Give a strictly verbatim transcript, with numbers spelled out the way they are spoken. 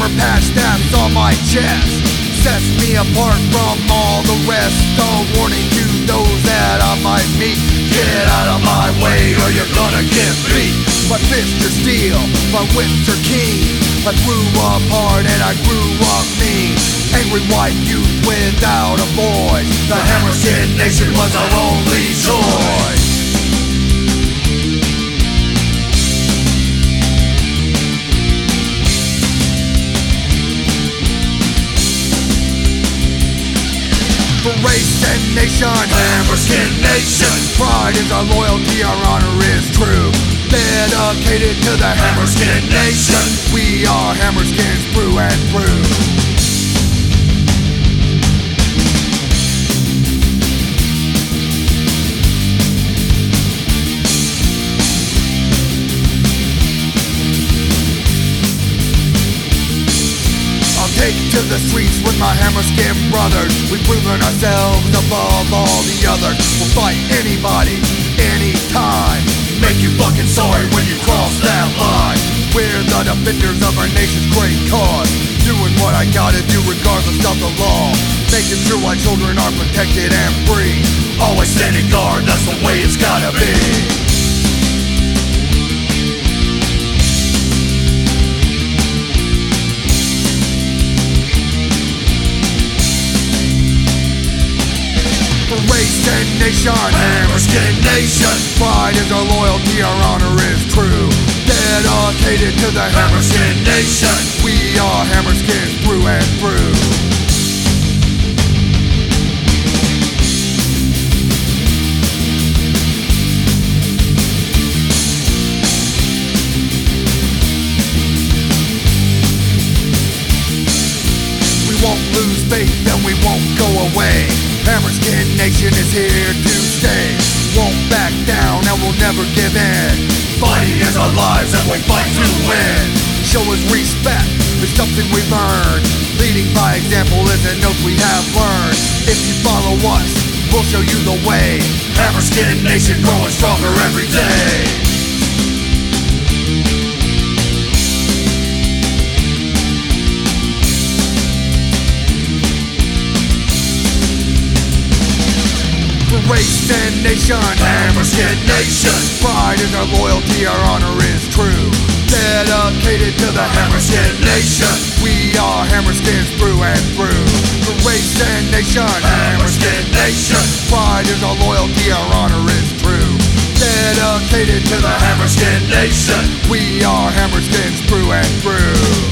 Silver patch that's on my chest sets me apart from all the rest. A warning to those that I might meet: get out of my way or you're gonna get beat. My fists are steel, my whips are keen. I grew up hard and I grew up mean. Angry white youth without a voice. The Hammerskin Nation was our only choice. For race and nation, Hammerskin Nation. Pride is our loyalty, our honor is true. Dedicated to the Hammerskin Nation. We are Hammerskins through and through. Take to the streets with my Hammerskin brothers. We've proven ourselves above all the others. We'll fight anybody, anytime. Make you fucking sorry when you cross that line. We're the defenders of our nation's great cause, doing what I gotta do regardless of the law, making sure my children are protected and free. Always standing guard, that's the way it's gotta be. Race and nation, Hammerskin Nation. Pride is our loyalty, our honor is true. Dedicated to the Hammerskin Nation. We are Hammerskins through and through. We won't lose faith and we won't go away. Hammerskin Nation is here to stay. Won't back down and we'll never give in. Fighting is our lives and we fight to win. Show us respect, it's something we've earned. Leading by example is an oath we have learned. If you follow us, we'll show you the way. Hammerskin Nation growing stronger every day. Race and nation, Hammerskin Nation. Pride is our loyalty, our honor is true. Dedicated to the Hammerskin Nation. We are Hammerskins through and through. The race and nation, Hammerskin Nation. Pride is our loyalty, our honor is true. Dedicated to the Hammerskin Nation. We are Hammerskins through and through.